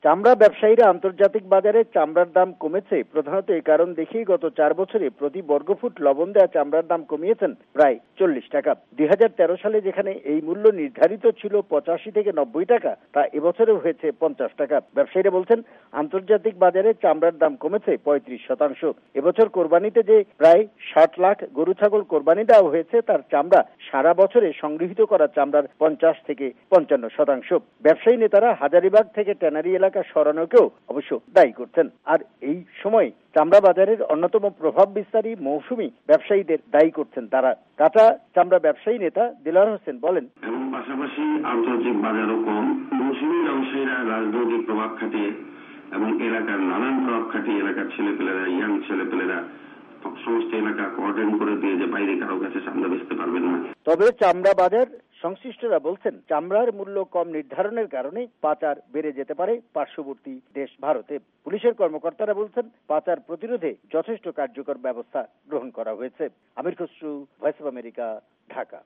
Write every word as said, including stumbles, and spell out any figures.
চামড়া ব্যবসায়ীরা আন্তর্জাতিক বাজারে চামড়ার দাম কমেছে প্রধানত এই কারণ দেখিয়ে গত চার বছরে প্রতি বর্গফুট লবণ দেয়া চামড়ার দাম কমিয়েছেন প্রায় চল্লিশ টাকা। দুই হাজার তেরো সালে যেখানে এই মূল্য নির্ধারিত ছিল পঁচাশি থেকে নব্বই টাকা, তা এবছরেও হয়েছে পঞ্চাশ টাকা। ব্যবসায়ীরা বলছেন আন্তর্জাতিক বাজারে চামড়ার দাম কমেছে পঁয়ত্রিশ শতাংশ। এবছর কোরবানিতে যে প্রায় ষাট লাখ গরু ছাগল কোরবানি দেওয়া হয়েছে তার চামড়া সারা বছরে সংগৃহীত করা চামড়ার পঞ্চাশ থেকে পঞ্চান্ন শতাংশ। ব্যবসায়ী নেতারা হাজারীবাগ থেকে ট্যানারি এলাকা সরানোকেও অবশ্য দায়ী করছেন। আর এই সময় চামড়া বাজারের অন্যতম প্রভাব বিস্তারী মৌসুমী ব্যবসায়ীদের দায়ী করছেন তারা। কাঁচা চামড়া ব্যবসায়ী নেতা দিলওয়ার হোসেন বলেন, এবং পাশাপাশি আন্তর্জাতিক বাজারও কম, মৌসুমী ব্যবসায়ীরা রাজনৈতিক প্রভাব খাটিয়ে এবং এলাকার নানান প্রভাব খাটিয়ে এলাকার ছেলেপেলেরা, ইয়াং ছেলেপেলেরা সমস্ত এলাকা কোয়ার্টেন করে দিয়ে যে বাইরে কারো কাছে চামড়া বেচতে পারবেন না। তবে চামড়া বাজার সংশ্লিষ্টরা বলছেন চামড়ার মূল্য কম নির্ধারণের কারণে পাচার বেড়ে যেতে পারে পার্শ্ববর্তী দেশ ভারতে। পুলিশের কর্মকর্তারা বলছেন পাচার প্রতিরোধে যথেষ্ট কার্যকর ব্যবস্থা গ্রহণ করা হয়েছে। Amir Khasru, voice of America, Dhaka.